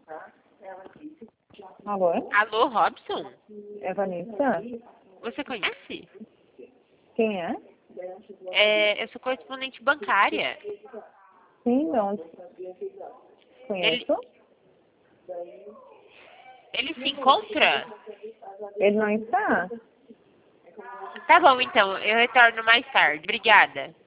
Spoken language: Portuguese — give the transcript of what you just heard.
Alô? Alô, Robson? É Vanessa? Você conhece? Quem é? Eu sou correspondente bancária. Sim, não. Conheço. Ele se encontra? Ele não está? Tá bom, então. Eu retorno mais tarde. Obrigada.